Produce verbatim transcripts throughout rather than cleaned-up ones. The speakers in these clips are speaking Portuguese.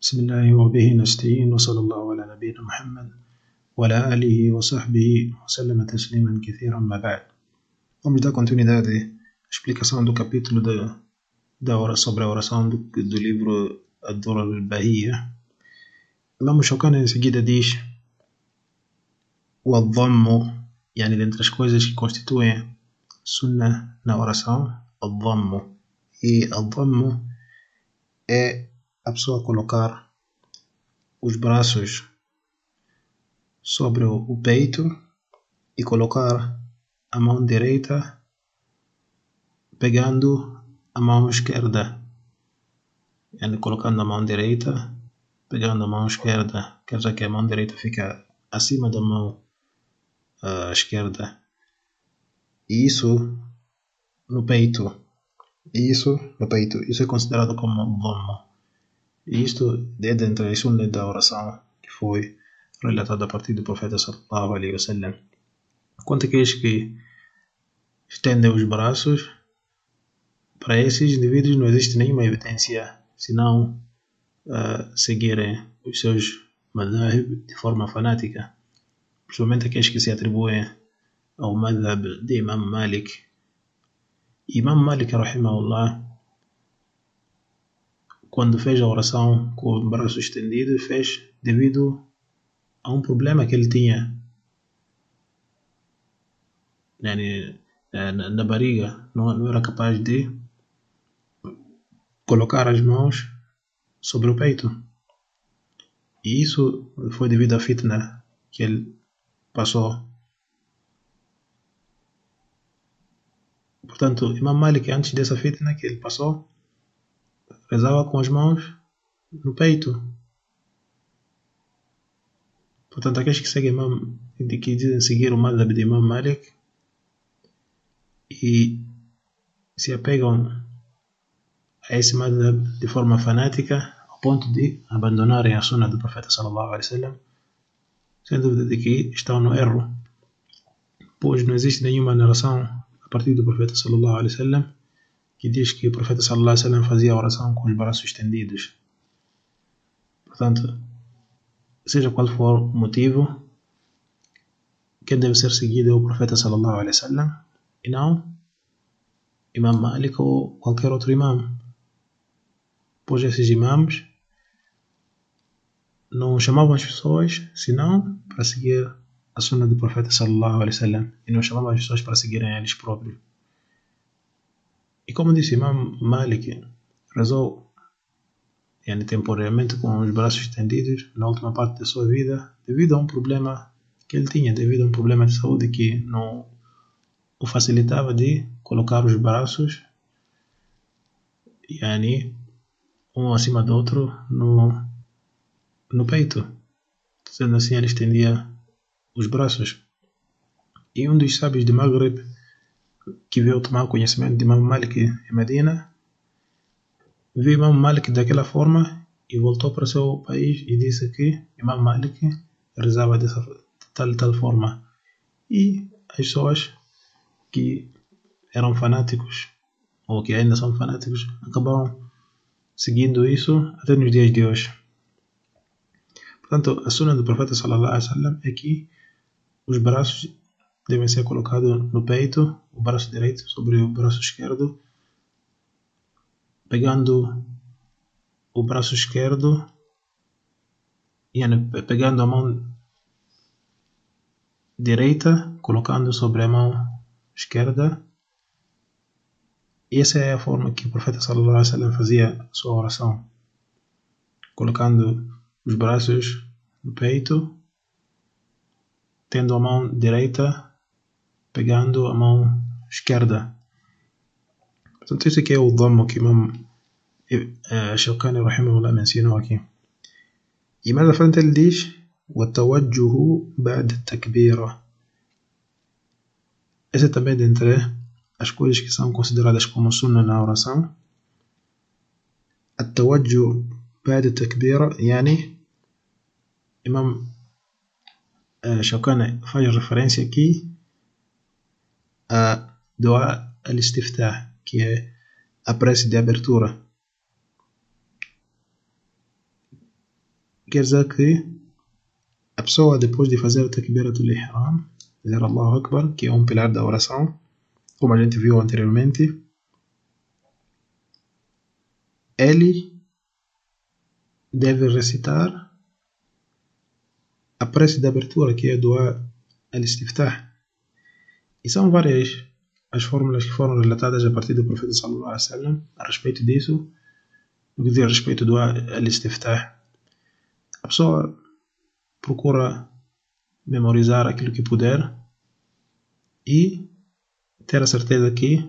بسم الله وبه نستعين وصلى الله على نبينا محمد وعلى آله وصحبه وسلم تسليما كثيرا ما بعد. Vamos dar continuidade à explicação do capítulo de, da hora sobre a oração do, do livro Ad-Durar al-Bahiyya. Imam Shawkani em seguida diz o ad-dammu, yani dentre as coisas que constituem sunnah na oração, ad-dammu. E ad-dammu é a pessoa colocar os braços sobre o peito e colocar a mão direita pegando a mão esquerda, yani colocando a mão direita pegando a mão esquerda, quer dizer que a mão direita fica acima da mão uh, esquerda, e isso no peito, e isso no peito, isso é considerado como dhamma. E isto é dentro das sunnah da oração que foi relatado a partir do profeta sallallahu alaihi wasallam. Quanto àqueles que estendem os braços, para esses indivíduos não existe nenhuma evidência senão uh, seguirem os seus madhahib de forma fanática, principalmente aqueles que se atribuem ao madhab de Imam Malik. Imam Malik, rahimahullah, quando fez a oração com o braço estendido, fez devido a um problema que ele tinha yani, na, na barriga. Não, não era capaz de colocar as mãos sobre o peito. E isso foi devido à fitna que ele passou. Portanto, Imam Malik, antes dessa fitna que ele passou, rezava com as mãos no peito. Portanto, aqueles que seguem Imam, que dizem seguir o madhab de Imam Malik e se apegam a esse madhab de forma fanática ao ponto de abandonarem a sunnah do profeta sallallahu alaihi wasallam, sem dúvida de que estão no erro, pois não existe nenhuma narração a partir do profeta sallallahu alaihi wasallam que diz que o profeta sallallahu alaihi wasallam fazia a oração com os braços estendidos. Portanto, seja qual for o motivo, quem deve ser seguido é o profeta sallallahu alaihi wasallam e não Imam Malik ou qualquer outro imam, pois esses imams não chamavam as pessoas senão para seguir a sunnah do profeta sallallahu alaihi wasallam e não chamavam as pessoas para seguirem eles próprios. E como disse, Imam Malik rezou yani, temporariamente com os braços estendidos na última parte da sua vida devido a um problema que ele tinha, devido a um problema de saúde que não o facilitava de colocar os braços yani, um acima do outro no, no peito. Sendo assim, ele estendia os braços. E um dos sábios de Maghreb que veio tomar conhecimento de Imam Malik em Medina, viu Imam Malik daquela forma e voltou para o seu país e disse que Imam Malik rezava dessa de tal tal forma. E as pessoas que eram fanáticos ou que ainda são fanáticos acabaram seguindo isso até nos dias de hoje. Portanto, a sunnah do profeta sallallahu alaihi wasallam é que os braços devem ser colocados no peito, o braço direito sobre o braço esquerdo, pegando o braço esquerdo, yani, pegando a mão direita, colocando sobre a mão esquerda. E essa é a forma que o profeta sallallahu alaihi wasallam fazia a sua oração, colocando os braços no peito, tendo a mão direita pegando a mão esquerda. Portanto, isso aqui é o dhamma que Imam Shawkani rahimahullah mencionou aqui. E mais à frente ele diz وَالتَّوَجُّهُ بَعْدَ التَّكْبِيرَ. Essa também é dentre as coisas que são consideradas como sunnah na oração. التوجه بعد التكبيرة يعني Imam Shawkani faz referência aqui a dua al-istiftah, que é a prece de abertura. quer dizer que a pessoa, depois de fazer o takbiratul ihram, dizer Allahu Akbar, que é um pilar da oração, como a gente viu anteriormente, ele deve recitar a prece de abertura, que é a Dua al-Istiftah. E são várias as fórmulas que foram relatadas a partir do profeta sallallahu alaihi wasallam a respeito disso. No que diz respeito do al-Istiftah, a pessoa procura memorizar aquilo que puder e ter a certeza que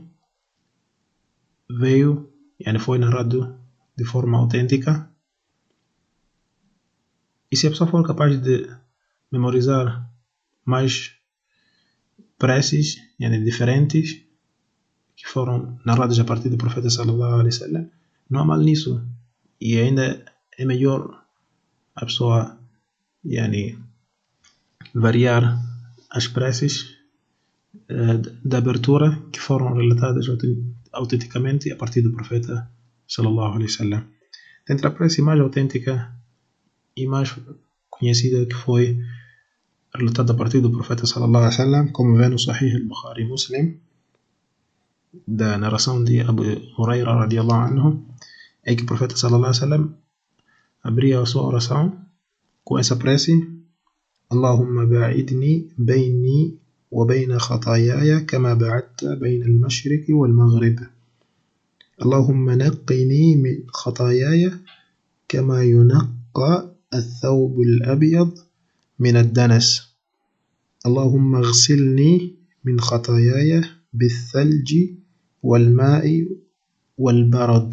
veio, yani foi narrado de forma autêntica. E se a pessoa for capaz de memorizar mais preces, yani diferentes, que foram narradas a partir do profeta sallallahu alaihi wasallam, não há mal nisso. E ainda é melhor a pessoa, yani, variar as preces uh, da abertura que foram relatadas autenticamente a partir do profeta sallallahu alaihi wasallam. Dentre a prece mais autêntica e mais conhecida que foi relatada a partir do profeta sallallahu alaihi wasallam, como vê no Sahih al-Bukhari Muslim, da narração de Abu Huraira radiyallahu anhu, é que o profeta sallallahu alaihi wasallam abria a sua oração com essa prece: Allahumma ba'idni bayni wa bayna khataayaya kama ba'adta bayna al-mashriqi wal-maghrib. Allahumma naqqini min khataayaya kama yunaqqa الثوب الأبيض من الدنس. اللهم اغسلني من خطاياي بالثلج والماء والبرد.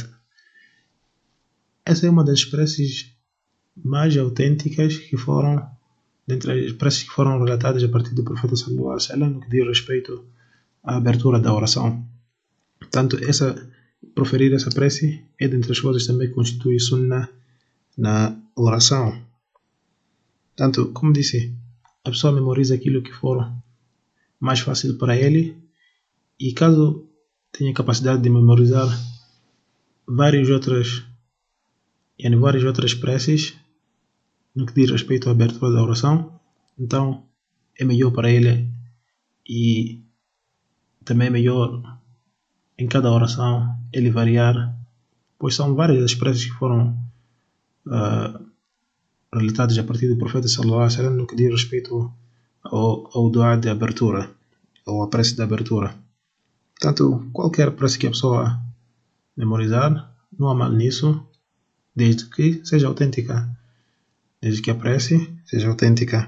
Essa é uma das preces mais autênticas que foram, dentre as preces que foram relatadas a partir do profeta sallallahu alaihi wasallam, no que diz respeito à abertura da oração. Portanto, essa, proferir essa prece é dentre as coisas também que constitui sunnah na oração. Portanto, como disse, a pessoa memoriza aquilo que for mais fácil para ele, e caso tenha capacidade de memorizar várias outras, yani várias outras preces no que diz respeito à abertura da oração, então é melhor para ele, e também é melhor em cada oração ele variar, pois são várias as preces que foram uh, relatadas a partir do profeta sallallahu alaihi wasallam no que diz respeito ao, ao dua de abertura, ou a prece de abertura. Portanto, qualquer prece que a pessoa memorizar, não há mal nisso, desde que seja autêntica, desde que a prece seja autêntica.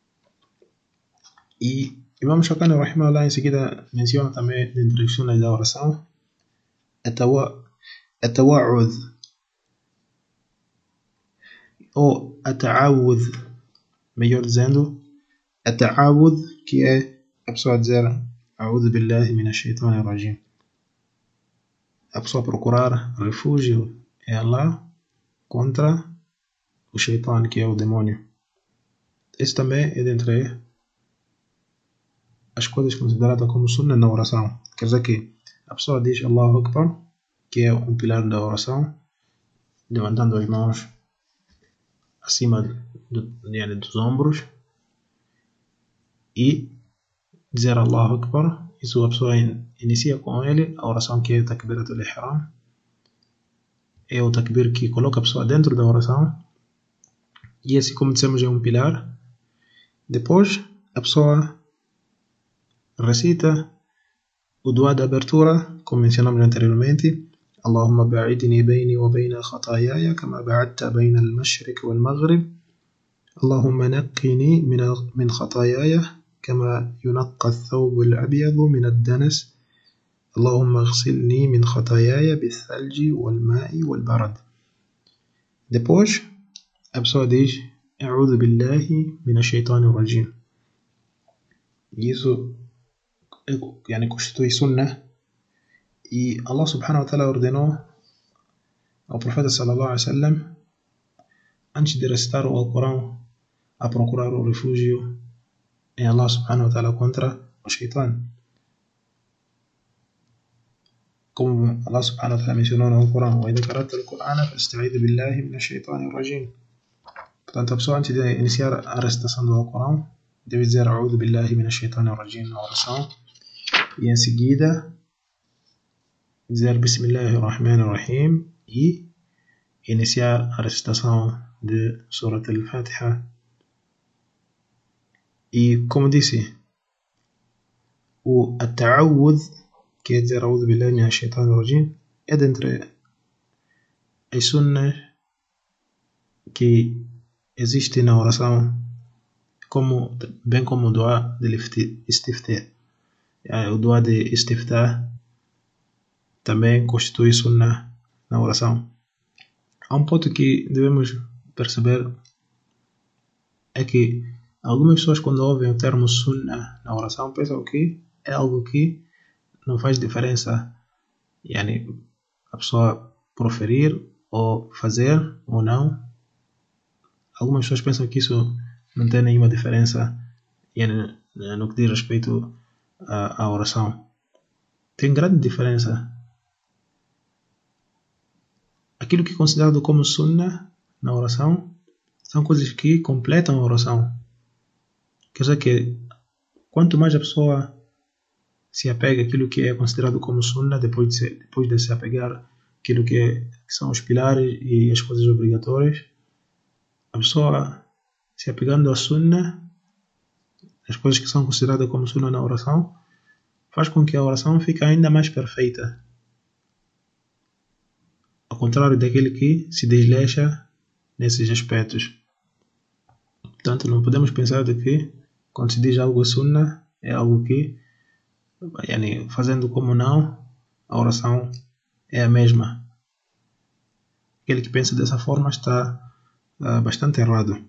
E Imam Shawkani rahimahullah em seguida menciona também dentre as sunas da oração التوعد ou التعوذ, melhor dizendo, التعوذ, que é a pessoa dizer أعوذ بالله من الشيطان الرجيم, a pessoa procurar refúgio em Allah contra o shaitan, que é o demônio. Isso também é dentre as coisas consideradas como sunnah na oração. Quer dizer que a pessoa diz Allahu Akbar, que é um pilar da oração, levantando as mãos acima do, yani, dos ombros, e dizer Allahu Akbar. Isso a pessoa inicia com ele a oração, que é o takbiratul ihram, é o takbir que coloca a pessoa dentro da oração, e esse, como dissemos, é um pilar. Depois a pessoa recita o dua de abertura, como mencionamos anteriormente: Allahumma ba'idni bayni wa bayna khataayaya kama ba'adta bayna al-mashriq wal-maghrib. Allahumma naqqini min khataayaya kama yunaqqa ath-thawb al-abyad min ad-danas. Allahumma ighsilni min khataayaya bil-thalji wal-ma'i wal-barad. Depois a pessoa diz A'udhu billahi min ash-shaytanir rajim. Isso yani constitui sunnah, e Allah subhanahu wa ta'ala ordenou ao profeta sallallahu alaihi wasallam, antes de recitar o Alcorão, a procurar o refúgio em Allah subhanahu wa ta'ala contra o shaitan. Como Allah subhanahu wa ta'ala mencionou no Alcorão: وَإِذَا قَرَأْتَ الْقُرْآنَ فَاسْتَعِذْ بِاللَّهِ مِنَ الشَّيْطَانِ الرَّجِيمِ. Portanto, a pessoa antes de iniciar a recitação do Alcorão deve dizer A'udhu billahi minash shaitanir rajim na oração e em seguida dizer Bismillahirrahmanirrahim e iniciar a recitação de Surat al-Fatiha. E como disse, o At-Ta'awudh, que é dizer A'udhu billahi minash shaitanir rajim, é dentre as sunnas que existe na oração, como, bem como o dua de istiftah. O dua de istiftah também constitui sunnah na oração. Há um ponto que devemos perceber, é que algumas pessoas, quando ouvem o termo sunnah na oração, pensam que é algo que não faz diferença, yani, a pessoa proferir ou fazer ou não. Algumas pessoas pensam que isso não tem nenhuma diferença, yani, no que diz respeito à, à oração. Tem grande diferença. Aquilo que é considerado como sunnah na oração são coisas que completam a oração. Quer dizer que quanto mais a pessoa se apega àquilo que é considerado como sunnah, depois de se, depois de se apegar àquilo que, é, que são os pilares e as coisas obrigatórias, a pessoa se apegando à sunnah, as coisas que são consideradas como sunnah na oração, faz com que a oração fique ainda mais perfeita. Ao contrário daquele que se desleixa nesses aspectos. Portanto, não podemos pensar de que quando se diz algo sunnah, é algo que, yani, fazendo como não, a oração é a mesma. Aquele que pensa dessa forma está uh, bastante errado.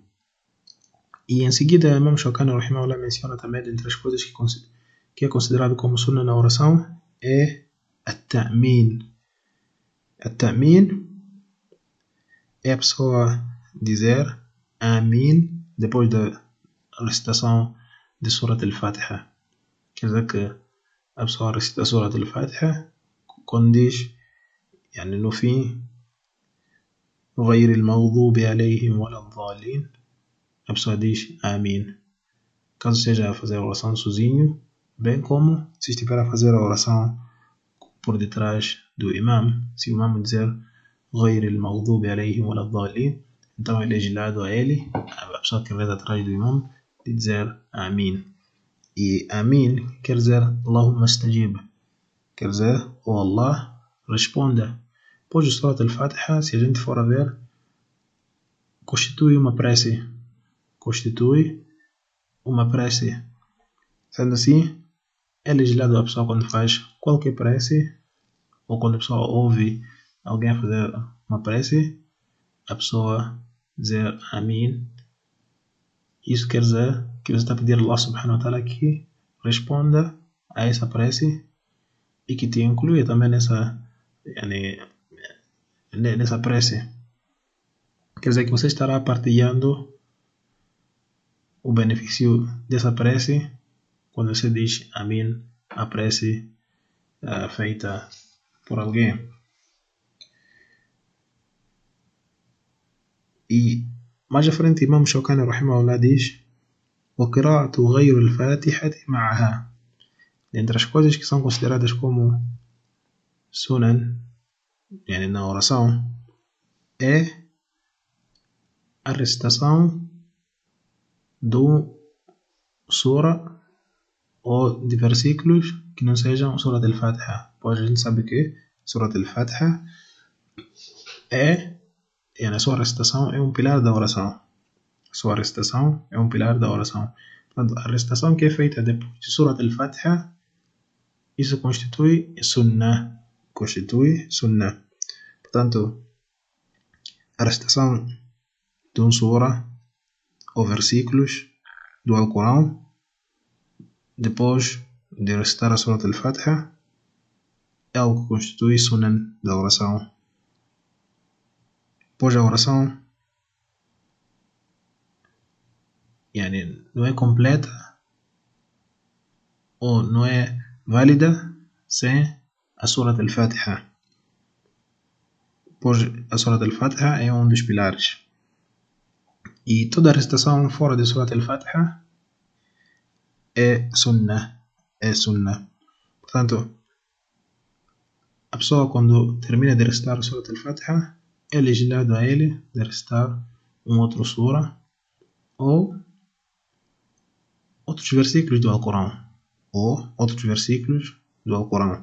E em seguida, Imam Shawkani rahimahullah menciona também, dentre as coisas que, que é considerado como sunnah na oração, é at-ta'min. At-ta'min é a pessoa dizer Amin depois da recitação de Surat al-Fatiha. Quer dizer que a pessoa recita Surat al-Fatiha quando diz, yani, no fim, غير المغضوب عليهم ولا الضالين, a pessoa diz Amin. Caso seja a fazer a oração sozinho, bem como se estiver a fazer a oração por detrás do imam, se o imam dizer غير المغضوب عليهم ولا الضالين, então é legislado a ele, a pessoa que reza atrás do imam, de dizer Amin. E Amin quer dizer Allahumma astajib, quer dizer, oh Allah, responda. Pois o Surat al-Fatiha, se a gente for a ver, constitui uma prece. Constitui uma prece. Sendo assim, é legislado a pessoa quando faz qualquer prece, ou quando a pessoa ouve alguém fazer uma prece, a pessoa dizer Amin. Isso quer dizer que você está pedindo a Allah subhanahu wa ta'ala que responda a essa prece e que te inclua também nessa, yani, nessa prece. Quer dizer que você estará partilhando o benefício dessa prece quando você diz Amin a prece uh, feita por alguém. E mais à frente, Imam Shawkani rahimahullah diz وَقِرَاءَةُ غَيْرِ الْفَاتِحَةِ مَعَهَا. Dentre as coisas que são consideradas como sunan, yani, na oração, é a recitação do sura ou de versículos que não sejam Surat al-Fatiha. Pois a gente sabe que Surat al-Fatiha é, yani, a sua recitação é um pilar da oração. A sua recitação é um pilar da oração. Portanto, a recitação que é feita depois de Surat al-Fatiha, isso constitui sunnah. Constitui sunnah. Portanto, a recitação de um sura ou versículos do Alcorão depois de recitar a Surat al-Fatiha é algo que constitui sunan da oração. Pois a oração, yani, não é completa ou não é válida sem a Surat al-Fatiha. Pois a Surat al-Fatiha é um dos pilares. E toda a recitação fora de Surat al-Fatiha é sunnah, é sunnah. Portanto, a pessoa quando termina de recitar Surat al-Fatiha, é legislado a ele de recitar um outro sura ou outros versículos do Alcorão ou outros versículos do Alcorão.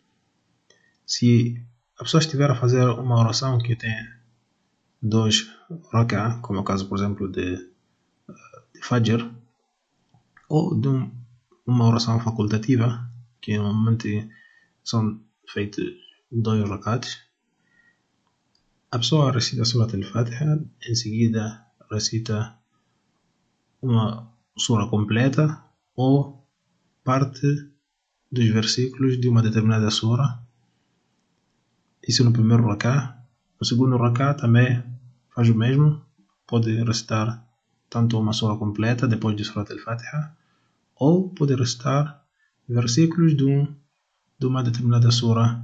Se a pessoa estiver a fazer uma oração que tem dois rak'ah, como é o caso, por exemplo, de, de Fajr, ou de um, uma oração facultativa, que normalmente são feitos dois rak'ahs, a pessoa recita Surat al-Fatiha, em seguida recita uma sura completa ou parte dos versículos de uma determinada sura. Isso no primeiro rak'ah. No segundo rak'ah também faz o mesmo. Pode recitar tanto uma sura completa depois de Surat al-Fatiha, ou pode recitar versículos de, um, de uma determinada sura.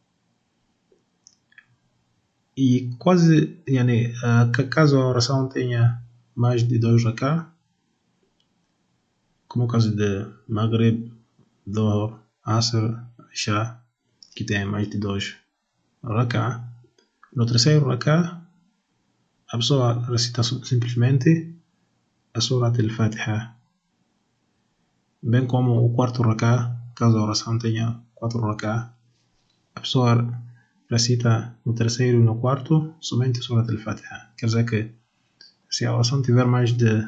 E quase, yani, caso a oração tenha mais de dois rak'ah, como o caso de Maghrib, Dhuhr, Asr, Isha, que tem mais de dois rak'ah, no terceiro rak'ah a pessoa recita simplesmente a Surat al-Fatiha, bem como o quarto rak'ah, caso a oração tenha quatro rak'ah, a pessoa recita no terceiro e no quarto somente Surat al-Fatiha. Quer dizer que se a oração tiver mais de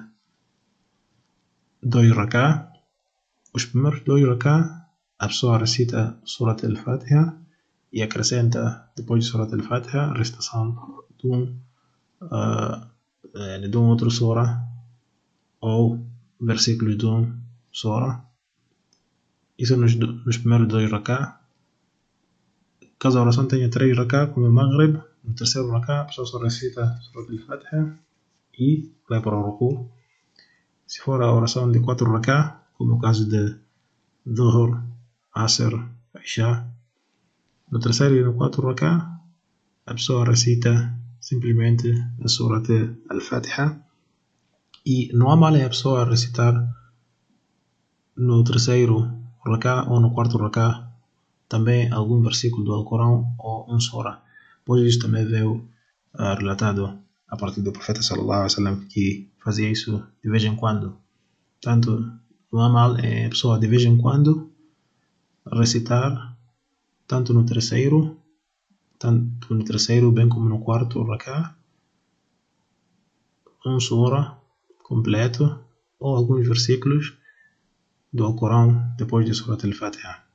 dois rak'ah, os primeiros dois rak'ah a pessoa recita Surat al-Fatiha e acrescenta depois de Surat al-Fatiha a recitação de um, uh, de um outro sura ou versículos de um sura. Isso nos, nos primeiros dois rak'ah. Caso a oração tenha três rak'ah, como o Maghrib, no terceiro rak'ah a pessoa só recita Surat al-Fatiha e vai para o ruku. Se for a oração de quatro rak'ah, como o caso de Dhuhr, Asr, Isha, no terceiro e no quarto rak'ah a pessoa recita simplesmente a Surat al-Fatiha. E não há mal em a pessoa recitar no terceiro rak'ah ou no quarto rak'ah também algum versículo do Alcorão ou um sura, pois isso também veio uh, relatado a partir do profeta sallallahu alaihi wasallam, que fazia isso de vez em quando. Tanto não há mal em a pessoa de vez em quando recitar tanto no terceiro tanto no terceiro bem como no quarto rak'ah um sura completo ou alguns versículos do Alcorão depois de Surat al-Fatiha.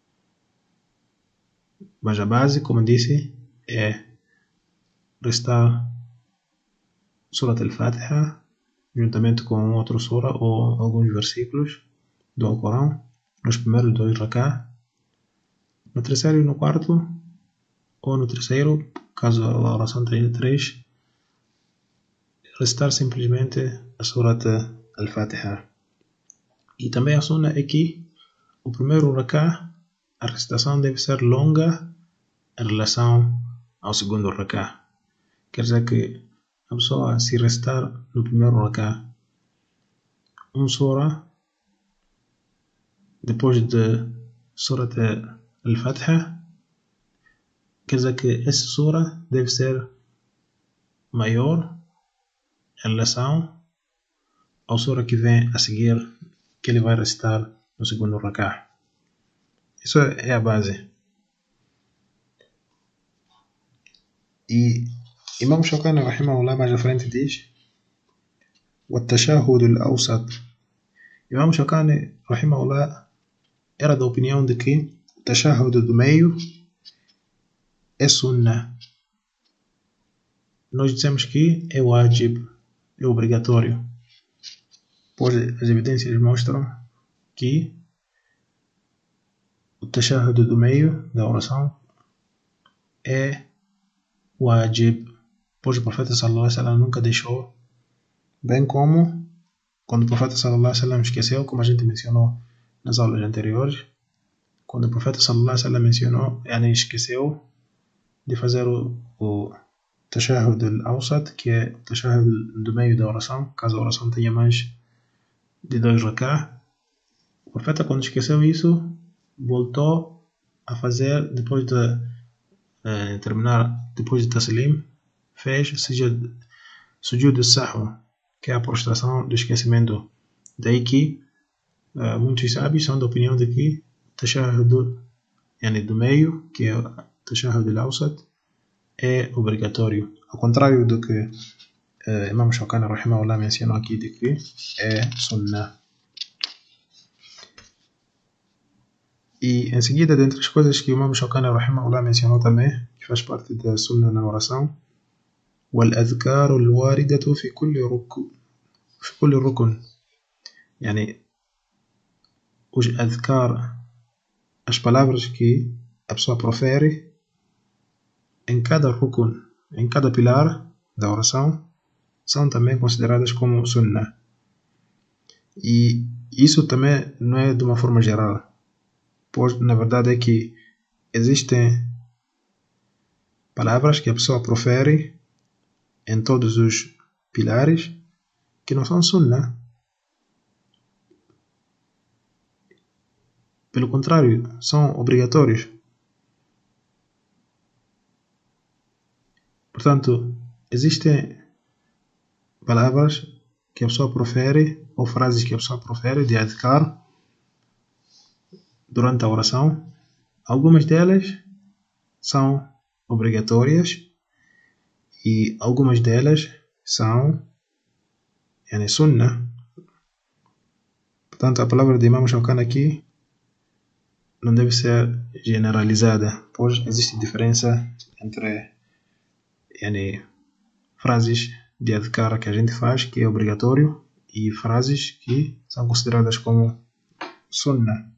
Mas a base, como disse, é recitar Surat al-Fatiha juntamente com outra sura ou alguns versículos do Alcorão nos primeiros dois rak'ah, no terceiro e no quarto, ou no terceiro, caso a oração tenha três, recitar simplesmente a Surat al-Fatiha. E também a sunna é que o primeiro rak'ah a recitação deve ser longa em relação ao segundo rak'ah. Quer dizer que a pessoa, se recitar no primeiro rak'ah um sura, depois de Surat al-Fatiha, quer dizer que essa sura deve ser maior em relação ao sura que vem a seguir, que ele vai recitar no segundo rak'ah. Isso é a base. E Imam Shawkani rahimahullah mais à frente diz: والتشهد الأوسط. Imam Shawkani rahimahullah era da opinião de que o tashahhud do meio é sunnah. Nós dizemos que é wajib, é obrigatório, pois as evidências mostram que o tashahhud do meio da oração é wajib, pois o profeta sallallahu alaihi wasallam nunca deixou, bem como quando o profeta sallallahu alaihi wasallam esqueceu, como a gente mencionou nas aulas anteriores, quando o profeta sallallahu alaihi wasallam mencionou, ele esqueceu de fazer o, o, tashahhud al-awsat, que é o tashahhud do meio da oração, caso a oração tenha mais de dois rak'ah. O profeta, quando esqueceu isso, voltou a fazer depois de eh, terminar, depois de taslim, fez sujud, sujud al-sahw, que é a prostração do esquecimento. Daí que uh, muitos sábios são da opinião de que tashahhud yani, do meio, que é o tashahhud al-awsat, é obrigatório. Ao contrário do que uh, Imam Shawkani rahimahullah mencionou aqui, de que é sunnah. E em seguida, dentre as coisas que o Imam Shawkani rahimahullah mencionou também, que faz parte da sunnah na oração, وَالْأَذْكَارُ الْوَارِدَةُ في كل ركن في كل ركن يعني os adhkar, as palavras que a pessoa profere em cada rukun, em cada pilar da oração, são também consideradas como sunnah. E isso também não é de uma forma geral, pois na verdade é que existem palavras que a pessoa profere em todos os pilares que não são sunnah. Pelo contrário, são obrigatórios. Portanto, existem palavras que a pessoa profere ou frases que a pessoa profere de adhkar durante a oração. Algumas delas são obrigatórias e algumas delas são yani, sunnah. Portanto, a palavra de Imam Shawkani aqui não deve ser generalizada, pois existe diferença entre yani, frases de adhkar que a gente faz, que é obrigatório, e frases que são consideradas como sunnah.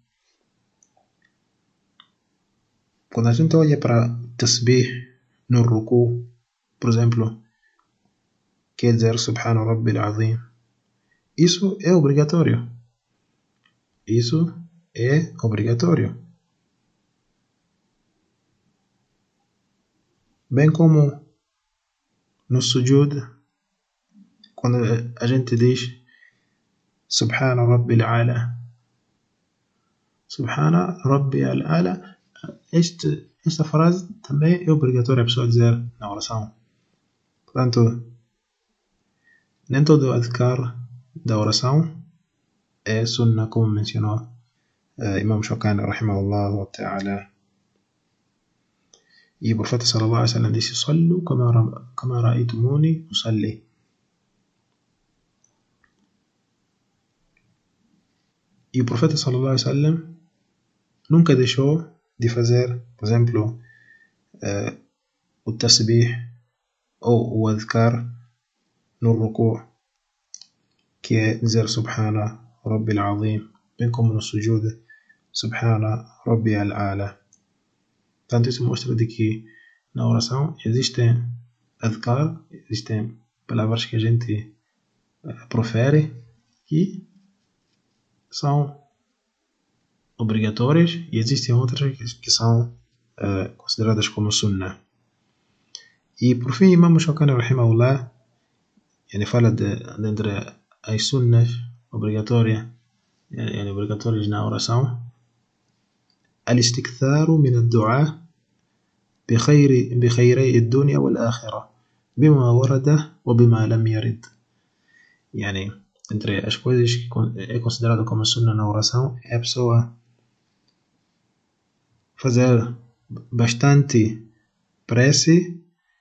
Quando a gente olha para tasbih no ruku, por exemplo, quer dizer Subhana Rabbil Azim, isso é obrigatório. Isso é obrigatório. Bem como no sujud, quando a gente diz Subhana Rabbil Ala, Subhana Rabbil Ala, este, esta frase também é obrigatória a pessoa dizer na oração. Portanto, nem todo o adhkar da oração é sunnah, como mencionou uh, Imam Shawkani rahimahullah ta'ala. E o profeta sallallahu alaihi wasallam disse: "Sallu kama ra'aytumuni usalli." E o profeta sallallahu alaihi wasallam nunca deixou de fazer, por exemplo, uh, o tasbih ou o adhkar no ruku', que é dizer Subhana Rabbil Azim, bem como no sujud Subhana Rabbi al-Ala. Portanto, isso mostra de que na oração existem adhkar, existem palavras que a gente uh, profere que são obrigatórias e existem outras que, que são uh, consideradas como sunnah. E por fim, Imam Shawkani rahimahullah yani, fala de, de entre as sunnas obrigatórias, yani, obrigatórias na oração: al-istiktharu min ad-du'a bi khayri bi khayri ad-dunya wal akhirah bima warada wa bima lam yarid. Yani, entre as coisas que é considerado como sunnah na oração é a pessoa fazer bastante prece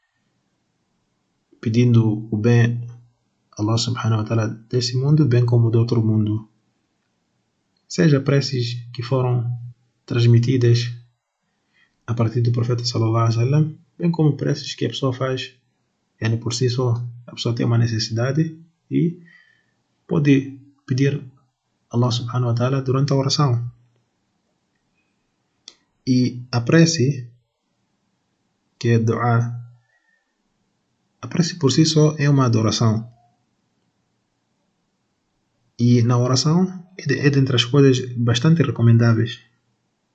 pedindo o bem a Allah subhanahu wa ta'ala desse mundo, bem como do outro mundo. Seja preces que foram transmitidas a partir do profeta sallallahu alaihi wasallam, bem como preces que a pessoa faz yani, por si só. A pessoa tem uma necessidade e pode pedir a Allah subhanahu wa ta'ala durante a oração. E a prece, que é dua, a prece por si só é uma adoração. E na oração é, de, é dentre as coisas bastante recomendáveis.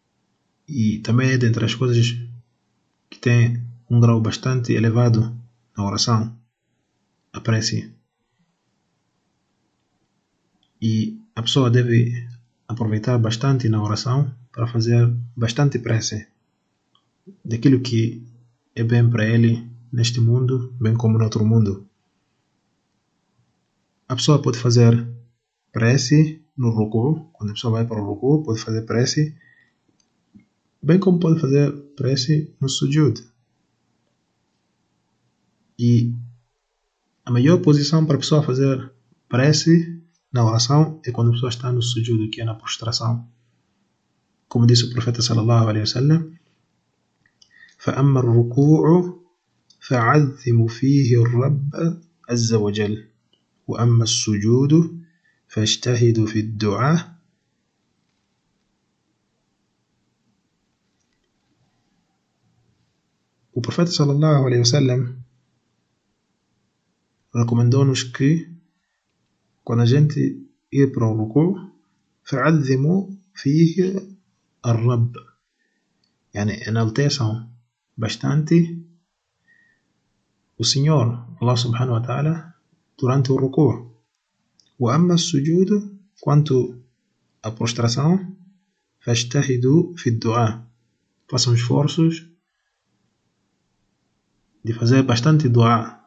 E também é dentre as coisas que tem um grau bastante elevado na oração, a prece. E a pessoa deve aproveitar bastante na oração para fazer bastante prece daquilo que é bem para ele neste mundo, bem como no outro mundo. A pessoa pode fazer prece no ruku, quando a pessoa vai para o ruku, pode fazer prece, bem como pode fazer prece no sujud. E a melhor posição para a pessoa fazer prece na oração é quando a pessoa está no sujud, que é na prostração. Como disse o profeta sallallahu alaihi wasallam: فَأَمَّا الرُّكُوعُ فَعَظِّمُوا فِيهِ الرَّبَّ عَزَّ وَجَلَّ وَأَمَّا السُّجُودُ فَاجْتَهِدُوا فِي الدُّعَاءِ. O profeta sallallahu alaihi wasallam recomendou-nos que quando a gente ir para o ruku, فَعَظِّمُوا فِيهِ الرَّبَّ, يعني enalteçam bastante o Senhor, Allah subhanahu wa ta'ala, durante o ruku. وَأَمَّا السُّجُودُ, quanto à prostração, فَاجْتَهِدُوا فِي الدُّعَاءِ, façam esforços de fazer bastante dua.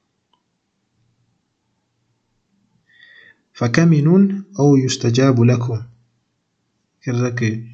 فَكَمِنٌ أَوْ يُسْتَجَابُ لَكُمْ, quer dizer que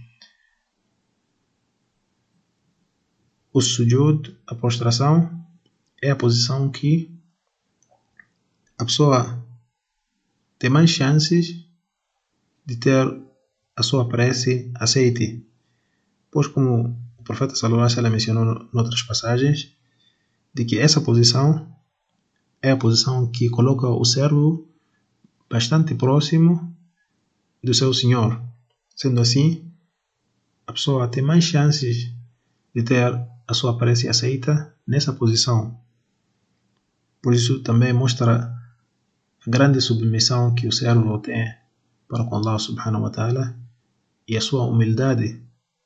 o sujud, a prostração, é a posição que a pessoa tem mais chances de ter a sua prece aceite. Pois, como o profeta sallallahu alaihi wasallam mencionou em outras passagens, de que essa posição é a posição que coloca o servo bastante próximo do seu Senhor. Sendo assim, a pessoa tem mais chances de ter a sua prece aceita nessa posição. Por isso também mostra a grande submissão que o servo tem para com Allah subhanahu wa ta'ala e a sua humildade.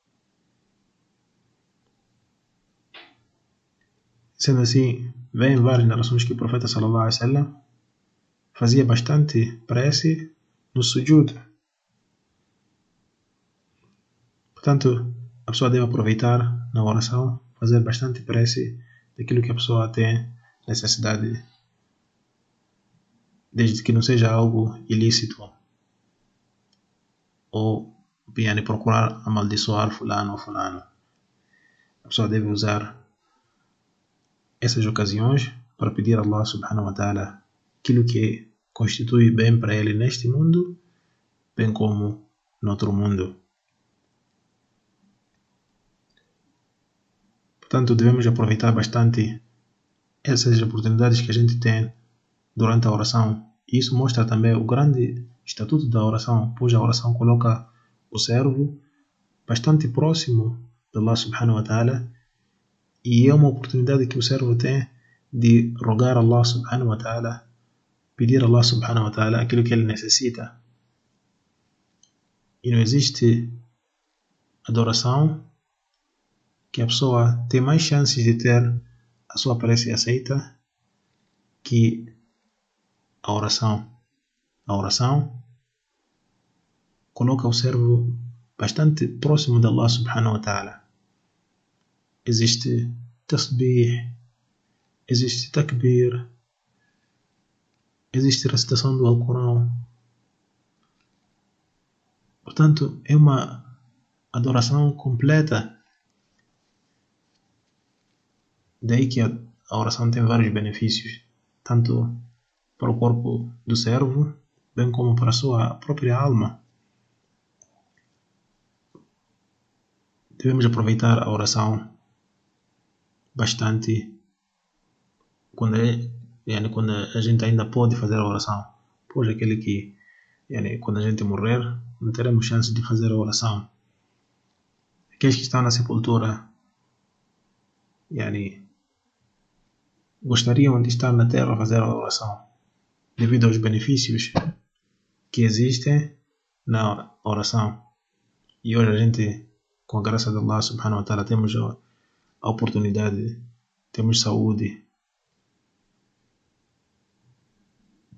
Sendo assim, vem várias narrações que o profeta sallallahu alaihi wasallam fazia bastante prece no sujud. Portanto, a pessoa deve aproveitar na oração, fazer bastante prece daquilo que a pessoa tem necessidade, desde que não seja algo ilícito ou yani, procurar amaldiçoar fulano ou fulano. A pessoa deve usar essas ocasiões para pedir a Allah subhanahu wa ta'ala aquilo que constitui bem para ele neste mundo, bem como no outro mundo. Portanto, devemos aproveitar bastante essas oportunidades que a gente tem durante a oração. E isso mostra também o grande estatuto da oração, pois a oração coloca o servo bastante próximo de Allah subhanahu wa ta'ala, e é uma oportunidade que o servo tem de rogar a Allah subhanahu wa ta'ala, pedir a Allah subhanahu wa ta'ala aquilo que ele necessita. E não existe adoração que a pessoa tem mais chances de ter a sua prece aceita que a oração. A oração coloca o servo bastante próximo de Allah subhanahu wa ta'ala. Existe tasbih, existe takbir, existe recitação do Alcorão. Portanto, é uma adoração completa. Daí que a oração tem vários benefícios, tanto para o corpo do servo, bem como para a sua própria alma. Devemos aproveitar a oração bastante quando, é, yani, quando a gente ainda pode fazer a oração. Pois aquele que, yani, quando a gente morrer, não teremos chance de fazer a oração. Aqueles que estão na sepultura, yani, gostariam de estar na terra a fazer a oração, devido aos benefícios que existem na oração. E hoje a gente, com a graça de Allah subhanahu wa ta'ala, temos a oportunidade, temos saúde,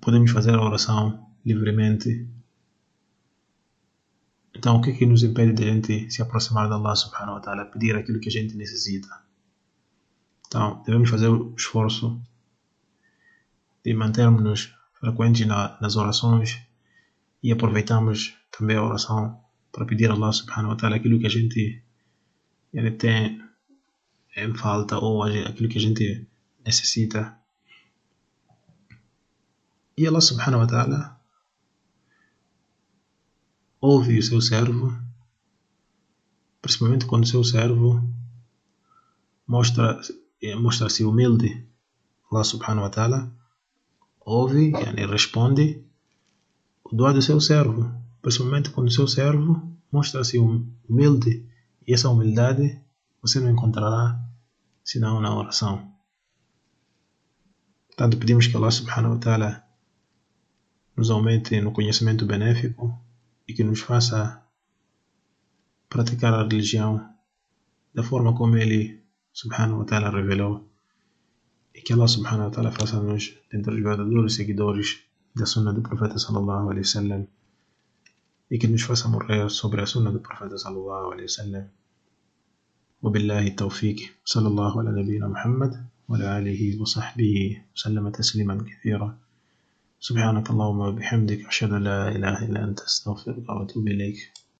podemos fazer a oração livremente. Então, o que é que nos impede de a gente se aproximar de Allah subhanahu wa ta'ala, pedir aquilo que a gente necessita? Então, devemos fazer o esforço de mantermos-nos frequentes na, nas orações e aproveitarmos também a oração para pedir a Allah subhanahu wa ta'ala aquilo que a gente ele tem em falta ou aquilo que a gente necessita. E Allah subhanahu wa ta'ala ouve o seu servo, principalmente quando o seu servo mostra, mostra-se humilde. Allah subhanahu wa ta'ala ouve e responde o dua do seu servo, principalmente quando o seu servo mostra-se humilde. E essa humildade você não encontrará senão na oração. Portanto, pedimos que Allah subhanahu wa ta'ala nos aumente no conhecimento benéfico e que nos faça praticar a religião da forma como Ele subhanahu wa ta'ala revelou, e que Allah subhanahu wa ta'ala faça-nos dentre os verdadeiros seguidores da sunna do profeta sallallahu alaihi wasallam, e que nos faça morrer sobre a sunna do profeta sallallahu alaihi wasallam. وبالله التوفيق صلى الله على نبينا محمد وعلى آله وصحبه وسلم تسليما كثيرا. سبحانك اللهم وبحمدك أشهد أن لا إله إلا أنت أستغفرك وأتوب إليك.